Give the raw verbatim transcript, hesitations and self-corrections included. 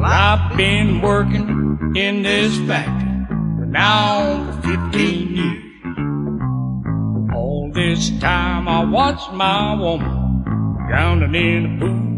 I've been working in this factory for now for fifteen years. All this time I watched my woman drowning in the pool